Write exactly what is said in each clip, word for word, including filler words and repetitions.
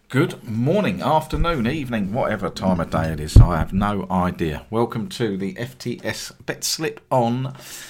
Good morning, afternoon, evening, whatever time of day it is. I have no idea. Welcome to the F T S Bet Slip on,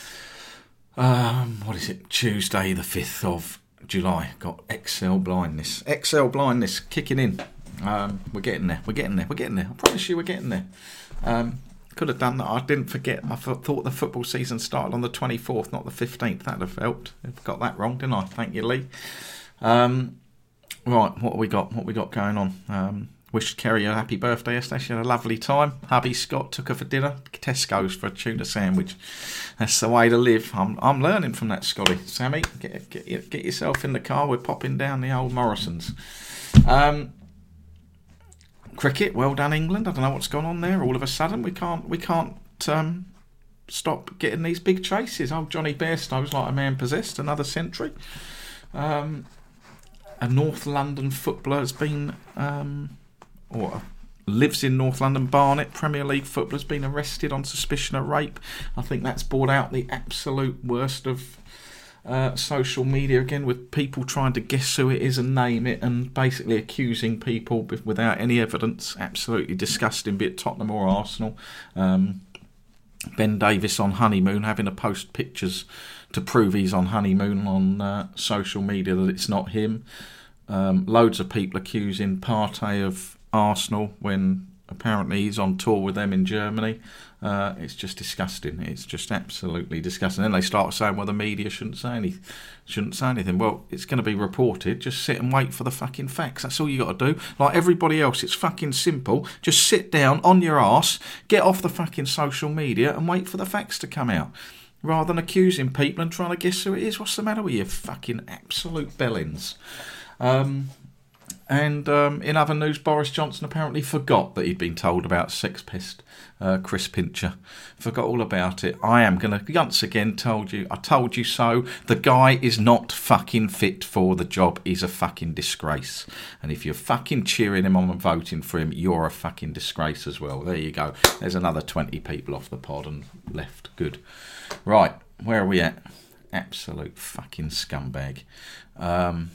um, what is it, Tuesday the fifth of July. Got X L blindness. X L blindness kicking in. Um, we're getting there, we're getting there, we're getting there. I promise you we're getting there. Um, could have done that. I didn't forget. I thought the football season started on the twenty-fourth, not the fifteenth. That'd have helped. I've got that wrong, didn't I? Thank you, Lee. Um... Right, what have we got? What have we got going on? Um, wished Kerry a happy birthday yesterday. She had a lovely time. Hubby Scott took her for dinner. Tesco's for a tuna sandwich. That's the way to live. I'm I'm learning from that, Scotty. Sammy, get get get yourself in the car. We're popping down the old Morrisons. Um, cricket, well done, England. I don't know what's gone on there. All of a sudden, we can't we can't um, stop getting these big chases. Oh, Johnny Bairstow's like a man possessed. Another century. Um, A North London footballer has been, um, or lives in North London, Barnet, Premier League footballer, has been arrested on suspicion of rape. I think that's brought out the absolute worst of uh, social media again, with people trying to guess who it is and name it, and basically accusing people without any evidence. Absolutely disgusting, be it Tottenham or Arsenal. Um, Ben Davies on honeymoon, having to post pictures to prove he's on honeymoon on uh, social media that it's not him. Um, loads of people accusing Partey of Arsenal when apparently he's on tour with them in Germany. Uh, it's just disgusting. It's just absolutely disgusting. Then they start saying, well, the media shouldn't say anything. Shouldn't say anything. Well, it's going to be reported. Just sit and wait for the fucking facts. That's all you got to do. Like everybody else, it's fucking simple. Just sit down on your arse, get off the fucking social media and wait for the facts to come out. Rather than accusing people and trying to guess who it is. What's the matter with you fucking absolute bellends? Um, and um, in other news, Boris Johnson apparently forgot that he'd been told about sex pest uh, Chris Pincher. Forgot all about it. I am going to once again told you, I told you so. The guy is not fucking fit for the job. He's a fucking disgrace. And if you're fucking cheering him on and voting for him, you're a fucking disgrace as well. There you go. There's another twenty people off the pod and left. Good. Right, where are we at? Absolute fucking scumbag. Um,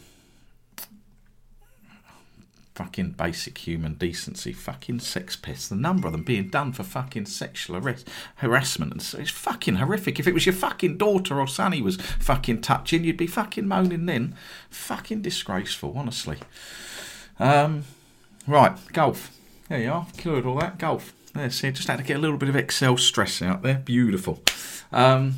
fucking basic human decency. Fucking sex pests. The number of them being done for fucking sexual arrest, harassment. And so it's fucking horrific. If it was your fucking daughter or son he was fucking touching, you'd be fucking moaning then. Fucking disgraceful, honestly. Um, right, golf. There you are. Cleared all that. Golf. There, see, just had to get a little bit of X L stress out there. Beautiful. Um,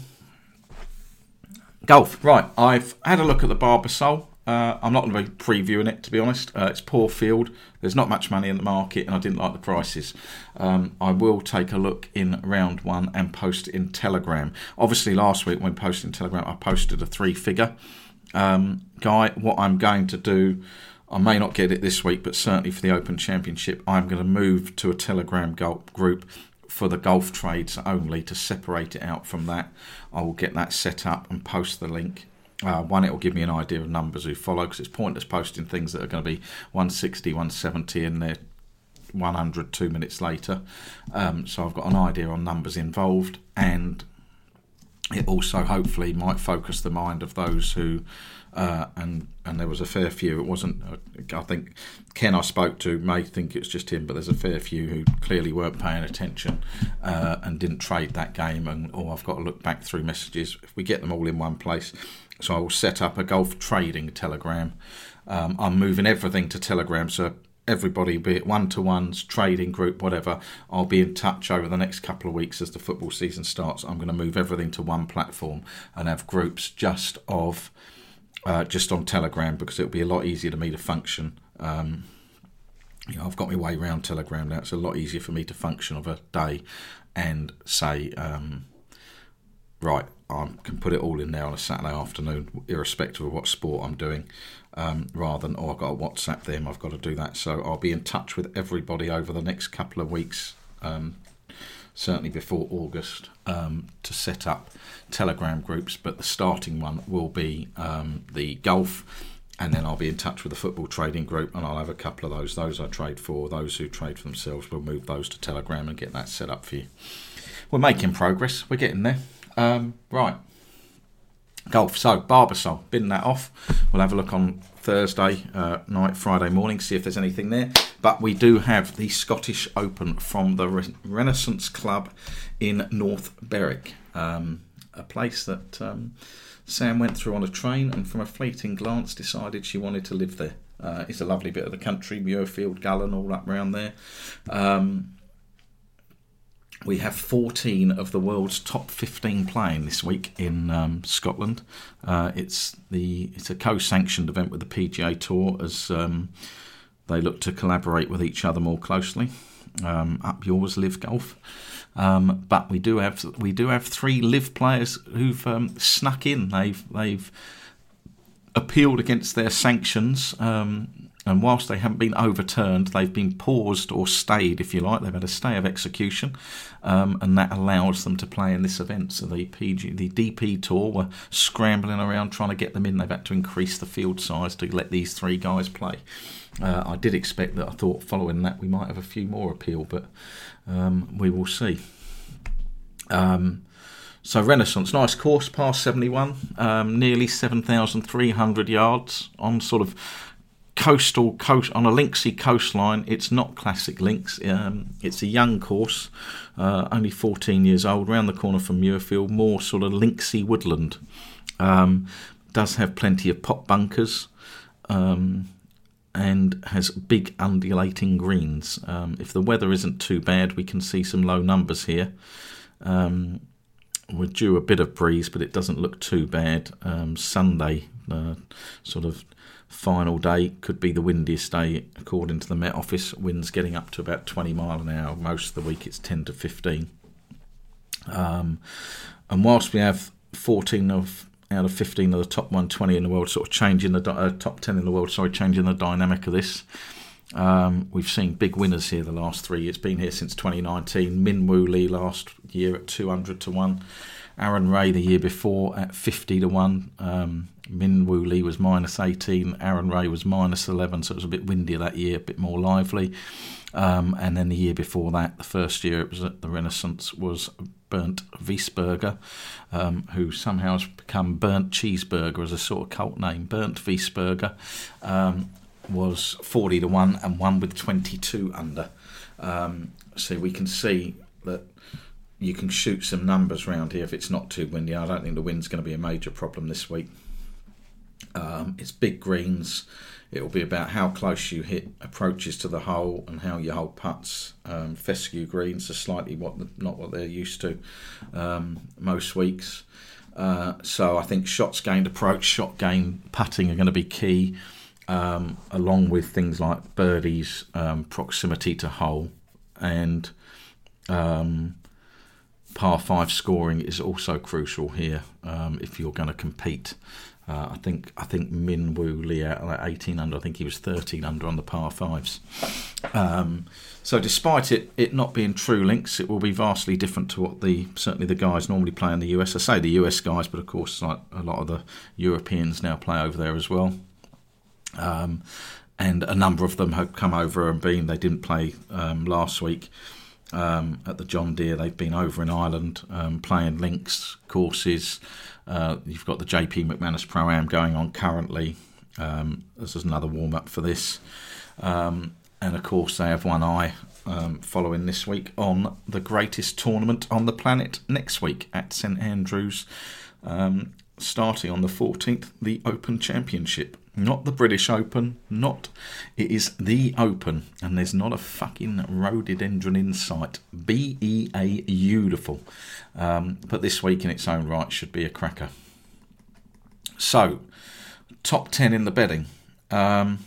golf. Right, I've had a look at the Barbasol. Uh, I'm not going to be previewing it, to be honest. Uh, it's poor field. There's not much money in the market, and I didn't like the prices. Um, I will take a look in round one and post it in Telegram. Obviously, last week when posting Telegram, I posted a three-figure um, guy. What I'm going to do, I may not get it this week, but certainly for the Open Championship, I'm going to move to a Telegram golf group for the golf trades only to separate it out from that. I will get that set up and post the link. Uh, one, it will give me an idea of numbers who follow, because it's pointless posting things that are going to be one sixty, one seventy and they're one hundred two minutes later. Um, so I've got an idea on numbers involved, and it also hopefully might focus the mind of those who, uh, and and there was a fair few, it wasn't, I think Ken I spoke to may think it's just him, but there's a fair few who clearly weren't paying attention uh, and didn't trade that game, and oh, I've got to look back through messages. If we get them all in one place, so I will set up a golf trading Telegram. Um, I'm moving everything to Telegram, so everybody, be it one-to-ones, trading group, whatever, I'll be in touch over the next couple of weeks as the football season starts. I'm going to move everything to one platform and have groups just of uh, just on Telegram, because it'll be a lot easier to me to function. Um, you know, I've got my way around Telegram now. It's a lot easier for me to function of a day and say, um, right, I can put it all in there on a Saturday afternoon, irrespective of what sport I'm doing, um, rather than, oh, I've got to WhatsApp them, I've got to do that. So I'll be in touch with everybody over the next couple of weeks, um, certainly before August, um, to set up Telegram groups. But the starting one will be um, the golf, and then I'll be in touch with the football trading group, and I'll have a couple of those. Those I trade for, those who trade for themselves, we'll move those to Telegram and get that set up for you. We're making progress. We're getting there. Um, right. Golf. So, Barbasol, bin that off. We'll have a look on Thursday uh, night, Friday morning, see if there's anything there. But we do have the Scottish Open from the Re- Renaissance Club in North Berwick, um, a place that um, Sam went through on a train and from a fleeting glance decided she wanted to live there. Uh, it's a lovely bit of the country, Muirfield, Gullen, all up around there. Um, we have fourteen of the world's top fifteen playing this week in um, Scotland. Uh, it's the it's a co-sanctioned event with the P G A Tour as um, they look to collaborate with each other more closely. Um, up yours, Live Golf. Um, but we do have we do have three Live players who've um, snuck in. They've they've appealed against their sanctions, um, and whilst they haven't been overturned, they've been paused or stayed, if you like. They've had a stay of execution, um, and that allows them to play in this event. So the P G, the D P Tour were scrambling around trying to get them in. They've had to increase the field size to let these three guys play. Uh, I did expect that. I thought following that we might have a few more appeal, but um, we will see. Um, So Renaissance, nice course, par seventy-one, um, nearly seven thousand three hundred yards on sort of coastal coast on a linksy coastline. It's not classic links. Um, it's a young course, uh, only fourteen years old. Round the corner from Muirfield, more sort of linksy woodland. Um, does have plenty of pot bunkers, um, and has big undulating greens. Um, if the weather isn't too bad, we can see some low numbers here. Um, We're due a bit of breeze, but it doesn't look too bad. Um, Sunday, uh, sort of final day, could be the windiest day, according to the Met Office. Winds getting up to about twenty mile an hour. Most of the week it's ten to fifteen. Um, and whilst we have fourteen of out of fifteen of the top one twenty in the world, sort of changing the uh, top ten in the world, sorry, changing the dynamic of this. Um, we've seen big winners here the last three years. Been here since twenty nineteen. Min Woo Lee last year at two hundred to one. Aaron Ray the year before at fifty to one. Um, Min Woo Lee was minus eighteen. Aaron Ray was minus eleven, so it was a bit windier that year, a bit more lively. Um, and then the year before that, the first year it was at the Renaissance, was Bernd Wiesberger, um, who somehow has become Burnt Cheeseburger as a sort of cult name. Bernd Wiesberger. Um, was forty to one and won with twenty-two under. Um, so we can see that you can shoot some numbers around here if it's not too windy. I don't think the wind's going to be a major problem this week. Um, it's big greens. It will be about how close you hit approaches to the hole and how you hold putts. Um, fescue greens are slightly what the, not what they're used to um, most weeks. Uh, so I think shots gained approach, shot gained putting are going to be key. Um, along with things like birdies, um, proximity to hole, and um, par five scoring is also crucial here um, if you're going to compete. Uh, I think I think Min Woo Lee out at eighteen under. I think he was thirteen under on the par fives. Um, so despite it it not being true links, it will be vastly different to what the certainly the guys normally play in the U S. I say the U S guys, but of course like a lot of the Europeans now play over there as well. Um, and a number of them have come over and been. They didn't play um, last week um, at the John Deere. They've been over in Ireland um, playing links courses. Uh, you've got the J P McManus Pro-Am going on currently. Um, this is another warm-up for this. Um, and of course they have one eye um, following this week on the greatest tournament on the planet next week at St Andrews, um, starting on the fourteenth, the Open Championship. Not the British Open, not. It is the Open, and there's not a fucking rhododendron in sight. B E A beautiful. Um, but this week in its own right should be a cracker. So, top ten in the betting. Um,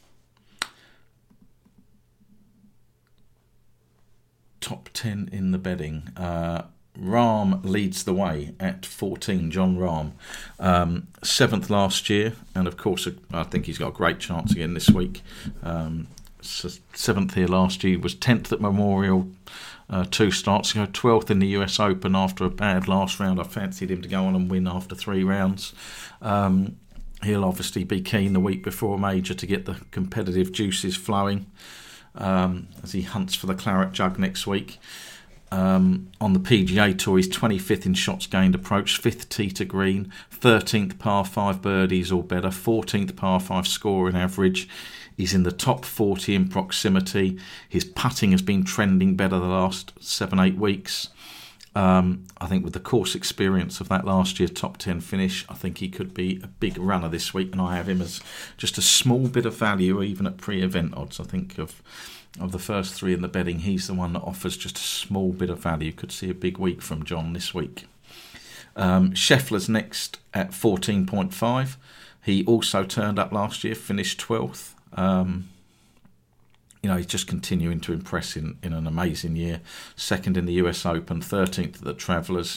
top ten in the betting. Uh, Rahm leads the way at fourteen, John Rahm. Um, seventh last year, and of course I think he's got a great chance again this week. Um, so seventh here last year, was tenth at Memorial uh, two starts ago, twelfth in the U S Open after a bad last round. I fancied him to go on and win after three rounds. Um, he'll obviously be keen the week before a major to get the competitive juices flowing um, as he hunts for the claret jug next week. Um, on the P G A Tour, he's twenty-fifth in shots gained approach, fifth tee to green, thirteenth par five birdies or better, fourteenth par five scoring average. He's in the top forty in proximity. His putting has been trending better the last seven, eight weeks. Um, I think with the course experience of that last year top ten finish, I think he could be a big runner this week, and I have him as just a small bit of value even at pre-event odds. I think of of the first three in the betting, he's the one that offers just a small bit of value. Could see a big week from John this week. Um, Scheffler's next at fourteen point five. He also turned up last year, finished twelfth. Um, you know, he's just continuing to impress in, in an amazing year. Second in the U S Open, thirteenth at the Travellers.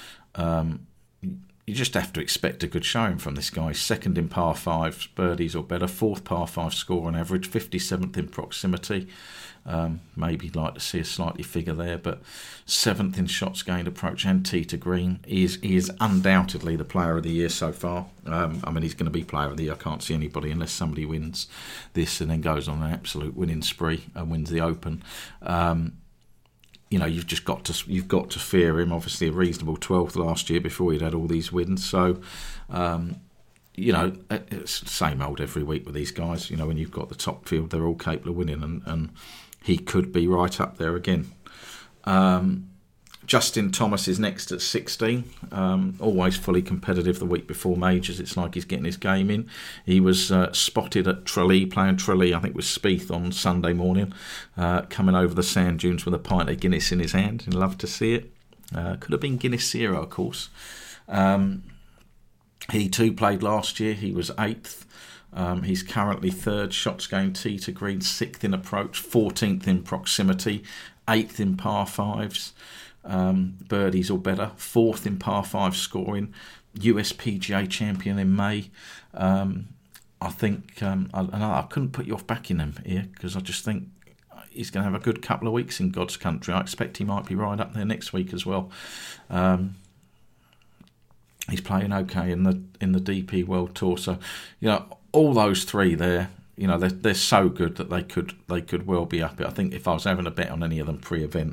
Um, you just have to expect a good showing from this guy. Second in par fives, birdies or better. Fourth par five score on average. fifty-seventh in proximity. Um, maybe you'd like to see a slightly figure there, but seventh in shots gained approach and tee to green. He is, he is undoubtedly the player of the year so far. Um, I mean, he's going to be player of the year. I can't see anybody unless somebody wins this and then goes on an absolute winning spree and wins the Open. Um, You know, you've just got to you've got to fear him. Obviously, a reasonable twelfth last year before he'd had all these wins. So, um, you know, it's the same old every week with these guys. You know, when you've got the top field, they're all capable of winning, and, and he could be right up there again. Um, Justin Thomas is next at sixteen. Um, always fully competitive the week before majors. It's like he's getting his game in. He was uh, spotted at Tralee, playing Tralee, I think with Spieth on Sunday morning, uh, coming over the sand dunes with a pint of Guinness in his hand. You'd love to see it. Uh, could have been Guinness Zero, of course. Um, he too played last year. He was eighth. Um, he's currently third, shots gained tee to green, sixth in approach, fourteenth in proximity, eighth in par fives. Um, birdies or better, fourth in par five scoring, U S P G A champion in May. Um, I think um, I, I couldn't put you off backing him here because I just think he's going to have a good couple of weeks in God's country. I expect he might be right up there next week as well. Um, he's playing okay in the in the D P World Tour, so you know all those three there. You know they're they're so good that they could they could well be up it. I think if I was having a bet on any of them pre-event,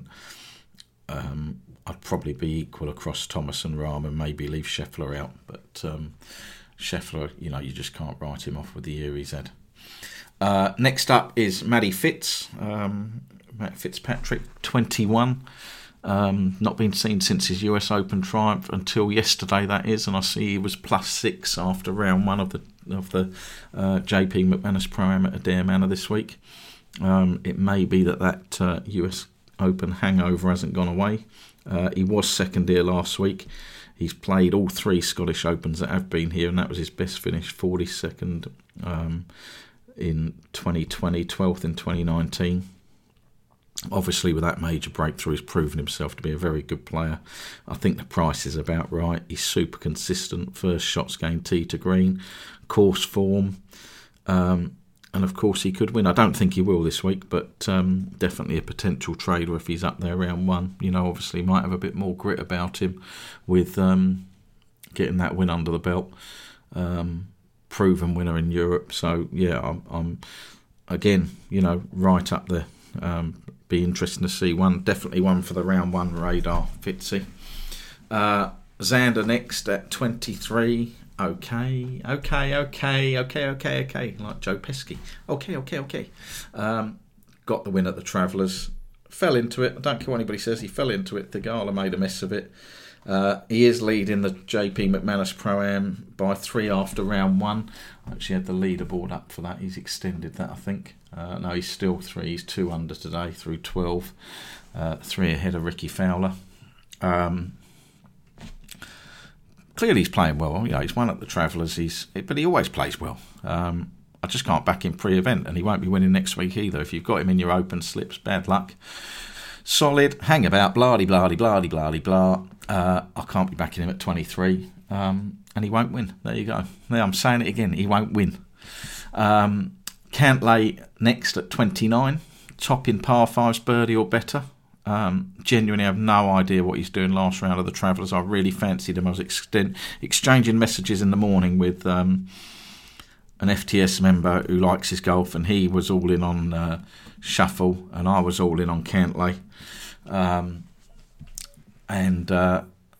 Um, I'd probably be equal across Thomas and Rahm and maybe leave Scheffler out. But um, Scheffler, you know, you just can't write him off with the year he's had. Uh, next up is Matty Fitz, um, Matt Fitzpatrick, twenty-one. Um, not been seen since his U S Open triumph until yesterday, that is, and I see he was plus six after round one of the of the uh, J P McManus Pro-Am at Adair Manor this week. Um, it may be that that uh, U S Open hangover hasn't gone away. Uh, he was second here last week. He's played all three Scottish Opens that have been here, and that was his best finish, forty-second um, in twenty twenty, twelfth in twenty nineteen. Obviously, with that major breakthrough, he's proven himself to be a very good player. I think the price is about right. He's super consistent. First shots gained tee to green, course form. Um, And of course he could win. I don't think he will this week, but um, definitely a potential trader if he's up there round one. You know, obviously he might have a bit more grit about him with um, getting that win under the belt. Um, proven winner in Europe. So yeah, I'm, I'm again, you know, right up there. Um, be interesting to see one. Definitely one for the round one radar, Fitzy. Uh, Xander next at twenty-three. Okay, okay, okay, okay, okay, okay, like Joe Pesky. Okay, okay, okay. Um, got the win at the Travellers. Fell into it. I don't care what anybody says. He fell into it. Thigala made a mess of it. Uh, he is leading the J P McManus Pro-Am by three after round one. I actually had the leaderboard up for that. He's extended that, I think. Uh, no, he's still three. He's two under today through twelve. Uh, three ahead of Ricky Fowler. Um... Clearly he's playing well. You know, he's won at the Travellers, he's, but he always plays well. Um, I just can't back him pre-event, and he won't be winning next week either. If you've got him in your open slips, bad luck. Solid, hang about, blah-de-blah-de-blah-de-blah-de-blah. Uh, I can't be backing him at twenty-three, um, and he won't win. There you go. There, I'm saying it again, he won't win. Um, Cantlay next at twenty-nine. Top in par fives, birdie or better. Um, genuinely have no idea what he's doing last round of the Travellers. I really fancied him. I was extend, exchanging messages in the morning with um, an F T S member who likes his golf, and he was all in on uh, Shuffle, and I was all in on Cantlay. Um, and uh,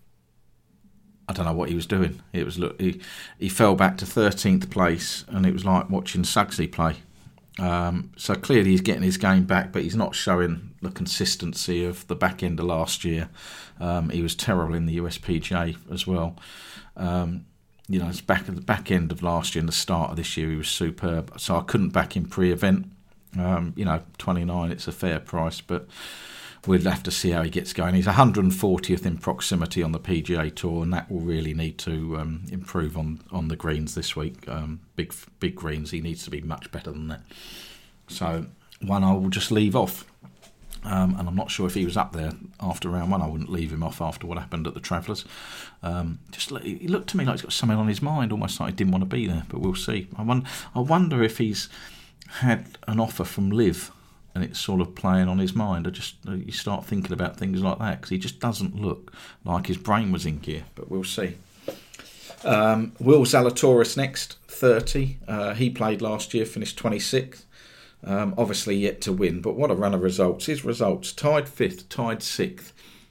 I don't know what he was doing. It was look, he, he fell back to thirteenth place, and it was like watching Suggsy play. Um, so clearly he's getting his game back, but he's not showing the consistency of the back end of last year. Um, he was terrible in the U S P G A as well. Um, you know, it's back at the back end of last year and the start of this year he was superb. So I couldn't back him pre-event. Um, you know, twenty-nine, it's a fair price, but we'll have to see how he gets going. He's one hundred fortieth in proximity on the P G A Tour, and that will really need to um, improve on, on the greens this week. Um, big big greens, he needs to be much better than that. So one I will just leave off. Um, and I'm not sure if he was up there after round one. I wouldn't leave him off after what happened at the Travellers. Um, just he looked to me like he's got something on his mind, almost like he didn't want to be there. But we'll see. I wonder, I wonder if he's had an offer from Liv and it's sort of playing on his mind. I just you start thinking about things like that because he just doesn't look like his brain was in gear. But we'll see. Um, Will Zalatoris next, thirty. Uh, he played last year, finished twenty-sixth. Um, obviously yet to win, but what a run of results. His results: tied fifth, tied sixth,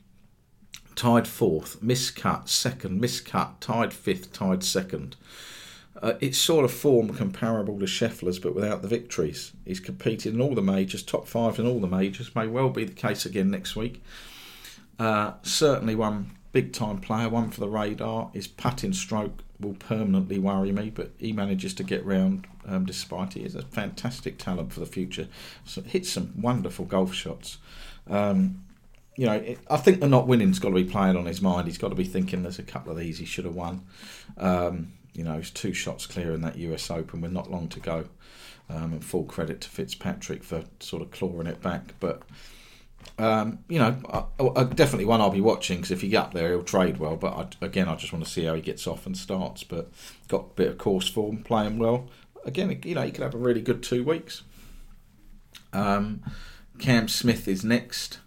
tied fourth, miscut second, miscut, tied fifth, tied second. Uh, it's sort of form comparable to Scheffler's, but without the victories. He's competed in all the majors, top five in all the majors. May well be the case again next week. Uh, certainly one big-time player, one for the radar. His putting stroke will permanently worry me, but he manages to get round um, despite he is a fantastic talent for the future. So hits some wonderful golf shots. Um, you know, it, I think the not winning's got to be playing on his mind. He's got to be thinking there's a couple of these he should have won. Um, you know, he's two shots clear in that U S Open with not long to go. Um, and full credit to Fitzpatrick for sort of clawing it back. But Um, you know, I, I, definitely one I'll be watching because if he get up there, he'll trade well. But I, again, I just want to see how he gets off and starts. But got a bit of course form, playing well. Again, you know, he could have a really good two weeks. Um, Cam Smith is next,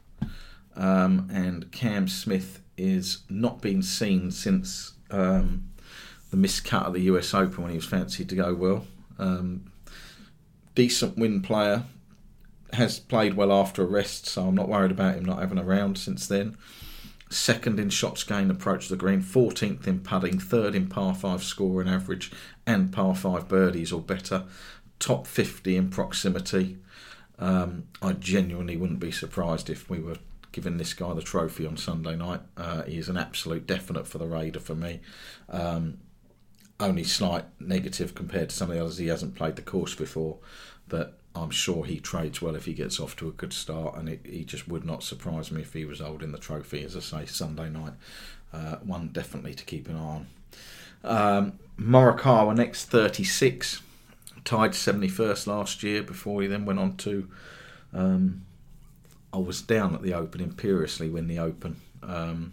um, and Cam Smith is not been seen since um, the miscut of the U S Open when he was fancied to go well. Um, decent win player. Has played well after a rest, so I'm not worried about him not having a round since then. Second in shots gained approach the green, fourteenth in putting, third in par five scoring average and par five birdies or better. Top fifty in proximity. Um, I genuinely wouldn't be surprised if we were giving this guy the trophy on Sunday night. Uh, he is an absolute definite for the Raider for me. Um, only slight negative compared to some of the others. He hasn't played the course before, but I'm sure he trades well if he gets off to a good start, and it, he just would not surprise me if he was holding the trophy, as I say, Sunday night. Uh, one definitely to keep an eye on. Um, Morikawa next, thirty-six. Tied seventy-first last year before he then went on to... Um, I was down at the Open, imperiously win the Open um,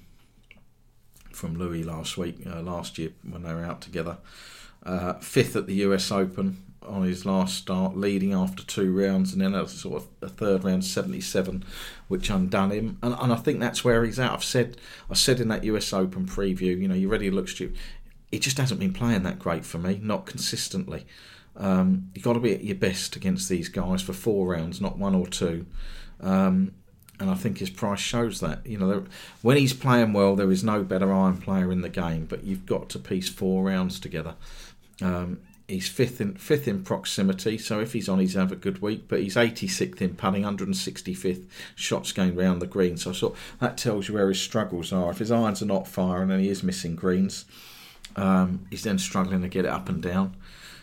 from Louis last week, uh, last year when they were out together. Uh, fifth at the U S Open on his last start, leading after two rounds, and then a sort of a third round seventy-seven, which undone him. And, and I think that's where he's at. I've said, I said in that U S Open preview, you know, you ready to look stupid. He just hasn't been playing that great for me, not consistently. Um, you've got to be at your best against these guys for four rounds, not one or two. Um, and I think his price shows that. You know, there, when he's playing well, there is no better iron player in the game, but you've got to piece four rounds together. Um, He's fifth in fifth in proximity, so if he's on, he's have a good week. But he's eighty-sixth in putting, one hundred sixty-fifth shots gained round the green. So I sort that tells you where his struggles are. If his irons are not firing and he is missing greens, um, he's then struggling to get it up and down.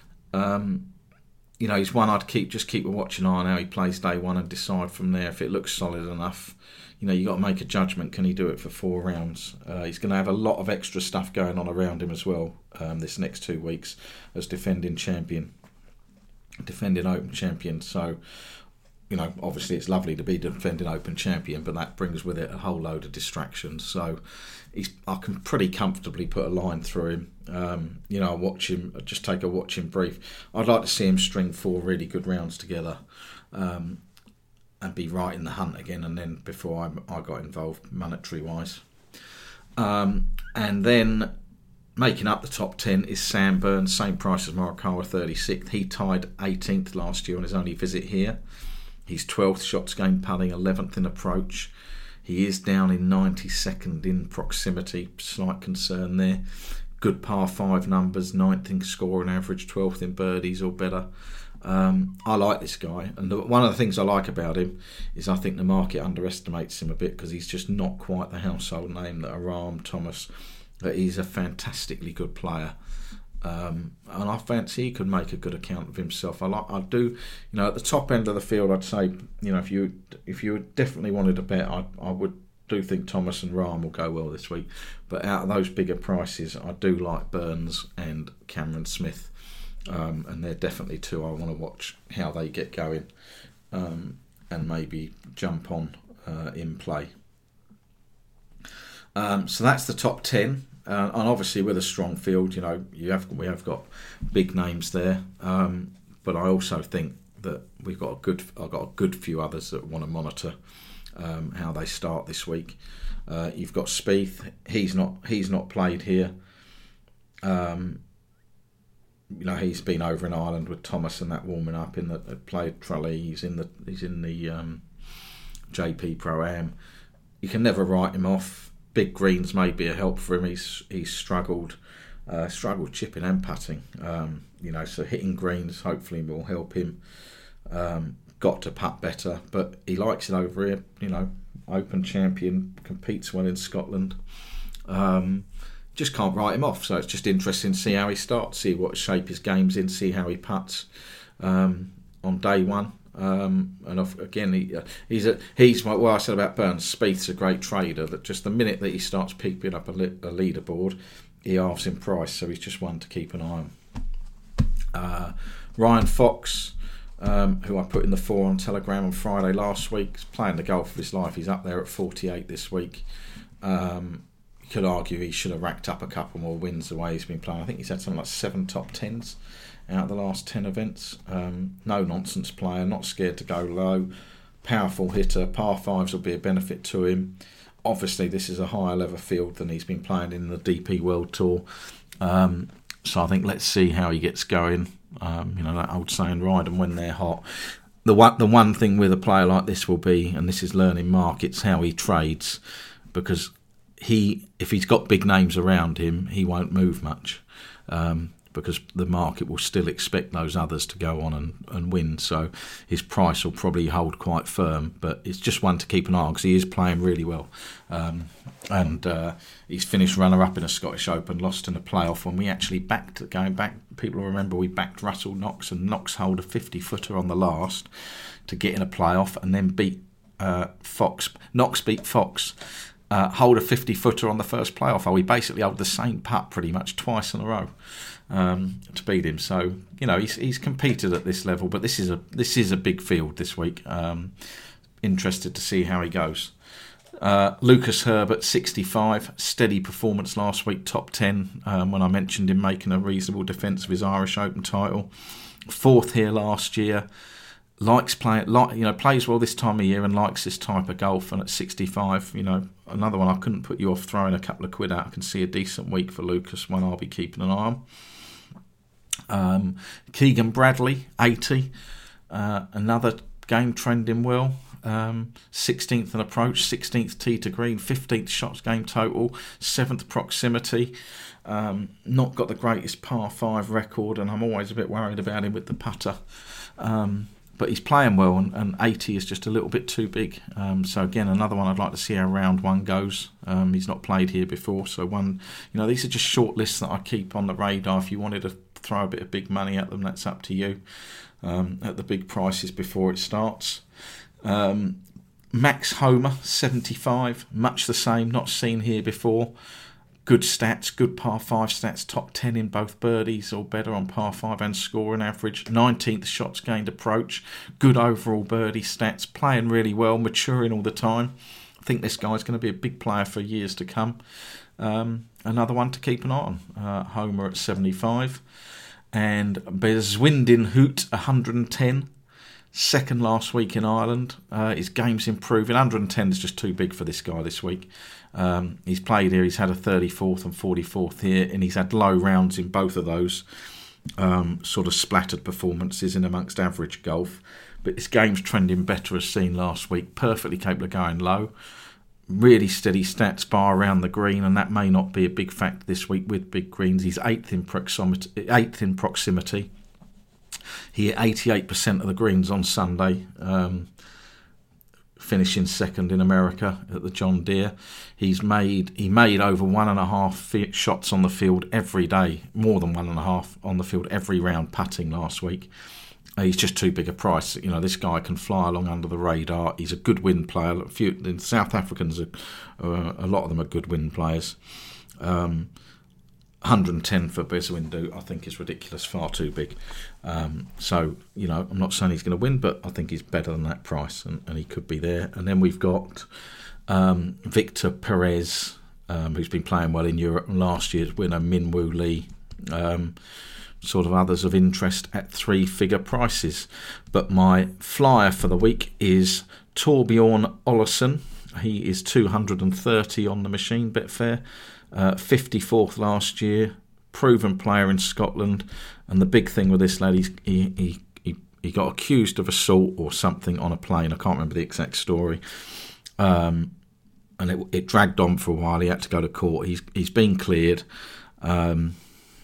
Um, you know, he's one I'd keep just keep a watching eye on how he plays day one and decide from there if it looks solid enough. You know, you got to make a judgment. Can he do it for four rounds? Uh, he's going to have a lot of extra stuff going on around him as well um, this next two weeks as defending champion, defending Open champion. So, you know, obviously it's lovely to be defending Open champion, but that brings with it a whole load of distractions. So, he's I can pretty comfortably put a line through him. Um, you know, I watch him, just take a watching brief. I'd like to see him string four really good rounds together. Um, and be right in the hunt again, and then before I, I got involved monetary-wise. Um, and then making up the top ten is Sam Burns, same price as Morikawa, thirty-sixth. He tied eighteenth last year on his only visit here. He's twelfth shots gained putting, eleventh in approach. He is down in ninety-second in proximity, slight concern there. Good par five numbers, ninth in scoring average, twelfth in birdies or better. Um, I like this guy, and the, one of the things I like about him is I think the market underestimates him a bit because he's just not quite the household name that a Rahm, Thomas, that he's a fantastically good player. Um, and I fancy he could make a good account of himself. I like, I do, you know, at the top end of the field, I'd say, you know, if you if you definitely wanted to bet, I I would do think Thomas and Rahm will go well this week. But out of those bigger prices, I do like Burns and Cameron Smith, um, and they're definitely two I want to watch how they get going, um, and maybe jump on uh, in play. Um, so that's the top ten. Uh, and obviously with a strong field, you know, you have we have got big names there, um, but I also think that we've got a good I've got a good few others that want to monitor um, how they start this week. Uh, you've got Spieth. He's not he's not played here. Um, you know, he's been over in Ireland with Thomas and that warming up in the played Tralee. He's in the he's in the um, J P Pro Am. You can never write him off. Big greens may be a help for him. He's he's struggled, uh, struggled chipping and putting. Um, you know, so hitting greens hopefully will help him. Um, got to putt better, but he likes it over here. You know, Open champion, competes well in Scotland. Um, just can't write him off. So it's just interesting to see how he starts, see what shape his game's in, see how he putts um, on day one. Um, and off, again, he, uh, he's a, he's what I said about Burns. Spieth's a great trader. That just the minute that he starts peeping up a, li- a leaderboard, he halves in price. So he's just one to keep an eye on. Uh, Ryan Fox, um, who I put in the four on Telegram on Friday last week, is playing the golf of his life. He's up there at forty-eight this week. Um, you could argue he should have racked up a couple more wins the way he's been playing. I think he's had something like seven top tens out of the last ten events. Um, no nonsense player, not scared to go low, powerful hitter. Par fives will be a benefit to him. Obviously this is a higher level field than he's been playing in the D P World Tour, um, so I think let's see how he gets going. Um, you know that old saying, ride them when they're hot. The one, the one thing with a player like this will be, and this is learning markets, how he trades, because he, if he's got big names around him, he won't move much. Um, because the market will still expect those others to go on and, and win. So his price will probably hold quite firm, but it's just one to keep an eye on because he is playing really well. Um, and uh, he's finished runner-up in a Scottish Open, lost in a playoff when we actually backed, going back, people will remember we backed Russell Knox, and Knox hold a fifty-footer on the last to get in a playoff and then beat uh, Fox. Knox beat Fox. Uh, hold a fifty-footer on the first playoff. Oh, we basically hold the same putt pretty much twice in a row um, to beat him. So you know he's he's competed at this level, but this is a this is a big field this week. Um, interested to see how he goes. Uh, Lucas Herbert, sixty-five, steady performance last week, top ten. Um, when I mentioned him making a reasonable defence of his Irish Open title, fourth here last year. Likes playing, like you know, plays well this time of year and likes this type of golf. And at sixty-five, you know, another one I couldn't put you off throwing a couple of quid out. I can see a decent week for Lucas, one I'll be keeping an eye on. Um, Keegan Bradley, eighty, uh, another game trending well. Um, sixteenth in approach, sixteenth tee to green, fifteenth shots game total, seventh proximity. Um, not got the greatest par five record, and I'm always a bit worried about him with the putter. Um, But he's playing well, and, and eighty is just a little bit too big. Um, so again, another one I'd like to see how round one goes. Um, he's not played here before, so one, you know, these are just short lists that I keep on the radar. If you wanted to throw a bit of big money at them, that's up to you. Um, at the big prices before it starts. Um, Max Homer, seventy-five, much the same, not seen here before. Good stats, good par five stats, top ten in both birdies or better on par five and scoring average. nineteenth shots gained approach, good overall birdie stats, playing really well, maturing all the time. I think this guy's going to be a big player for years to come. Um, another one to keep an eye on. Uh, Homer at seventy-five. And Bezwindin Hoot, one hundred ten. Second last week in Ireland. Uh, his game's improving. one hundred ten is just too big for this guy this week. Um, he's played here. He's had a thirty-fourth and forty-fourth here, and he's had low rounds in both of those um, sort of splattered performances in amongst average golf. But his game's trending better as seen last week. Perfectly capable of going low. really steady stats bar around the green, and that may not be a big factor this week with big greens. He's eighth in proximity. Eighth in proximity. He hit eighty-eight percent of the greens on Sunday, um, finishing second in America at the John Deere. He's made he made over one and a half fi- shots on the field every day, more than one and a half on the field every round putting last week. Uh, he's just too big a price. You know, this guy can fly along under the radar. He's a good wind player. A few, the South Africans, are, uh, a lot of them are good wind players. Um, one hundred ten for Bezuidenhout, I think, is ridiculous, far too big. Um, so, you know, I'm not saying he's going to win, but I think he's better than that price, and, and he could be there. And then we've got um, Victor Perez, um, who's been playing well in Europe, and last year's winner, Min Woo Lee. Um, sort of others of interest at three-figure prices. But my flyer for the week is Torbjorn Olesen. He is two hundred thirty on the machine, Betfair. Uh, fifty-fourth last year, proven player in Scotland. And the big thing with this lad, he's, he, he, he, he got accused of assault or something on a plane. I can't remember the exact story. Um, and it, it dragged on for a while. He had to go to court. He's He's been cleared. Um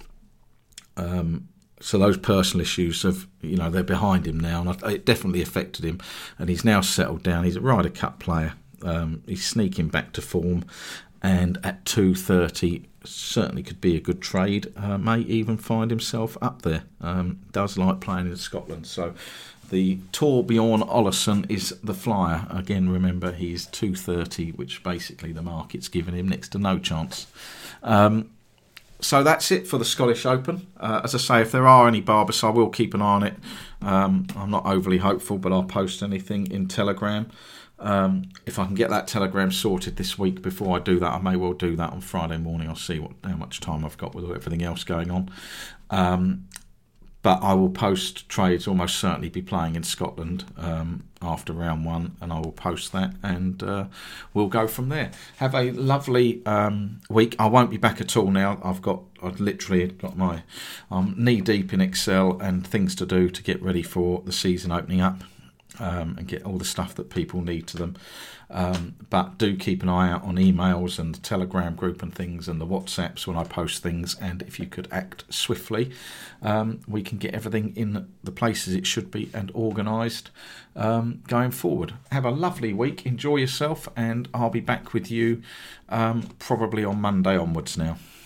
Um, so those personal issues have, you know, they're behind him now, and it definitely affected him. And he's now settled down. He's a Ryder Cup player. Um, he's sneaking back to form, and at two thirty, certainly could be a good trade. Uh, may even find himself up there. Um, does like playing in Scotland. So the Torbjorn Olesen is the flyer. Again, remember he's two thirty, which basically the market's given him next to no chance. Um, So that's it for the Scottish Open. Uh, as I say, if there are any Barbas, I will keep an eye on it. Um, I'm not overly hopeful, but I'll post anything in Telegram. Um, if I can get that Telegram sorted this week before I do that, I may well do that on Friday morning. I'll see what how much time I've got with everything else going on. Um, but I will post trades, almost certainly be playing in Scotland um, after round one, and I will post that, and uh, we'll go from there. Have a lovely um, week. I won't be back at all now. I've got, I've literally got my um, knee deep in Excel and things to do to get ready for the season opening up, um, and get all the stuff that people need to them. Um, but do keep an eye out on emails and the Telegram group and things, and the WhatsApps when I post things. And if you could act swiftly, um, we can get everything in the places it should be and organised um, going forward. Have a lovely week. Enjoy yourself, and I'll be back with you um, probably on Monday onwards now.